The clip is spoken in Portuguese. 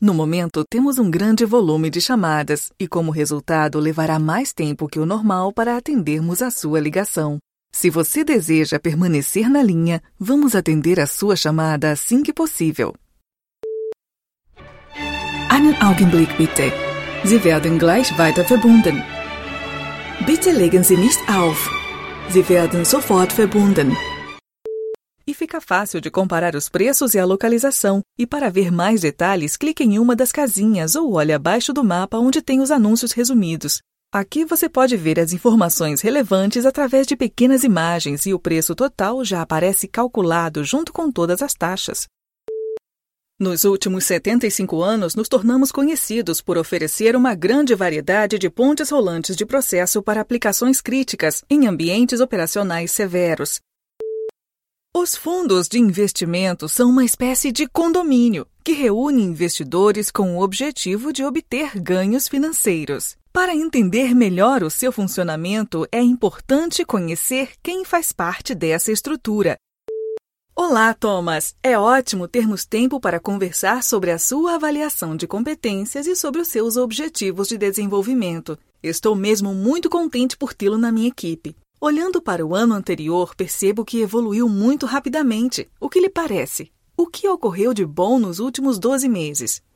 No momento, temos um grande volume de chamadas e, como resultado, levará mais tempo que o normal para atendermos a sua ligação. Se você deseja permanecer na linha, vamos atender a sua chamada assim que possível. Einen Augenblick bitte. Sie werden gleich weiter verbunden. Bitte legen Sie nicht auf. Sie werden sofort verbunden. E fica fácil de comparar os preços e a localização. E para ver mais detalhes, clique em uma das casinhas ou olhe abaixo do mapa onde tem os anúncios resumidos. Aqui você pode ver as informações relevantes através de pequenas imagens e o preço total já aparece calculado junto com todas as taxas. Nos últimos 75 anos, nos tornamos conhecidos por oferecer uma grande variedade de pontes rolantes de processo para aplicações críticas em ambientes operacionais severos. Os fundos de investimento são uma espécie de condomínio que reúne investidores com o objetivo de obter ganhos financeiros. Para entender melhor o seu funcionamento, é importante conhecer quem faz parte dessa estrutura. Olá, Thomas! É ótimo termos tempo para conversar sobre a sua avaliação de competências e sobre os seus objetivos de desenvolvimento. Estou mesmo muito contente por tê-lo na minha equipe. Olhando para o ano anterior, percebo que evoluiu muito rapidamente. O que lhe parece? O que ocorreu de bom nos últimos 12 meses?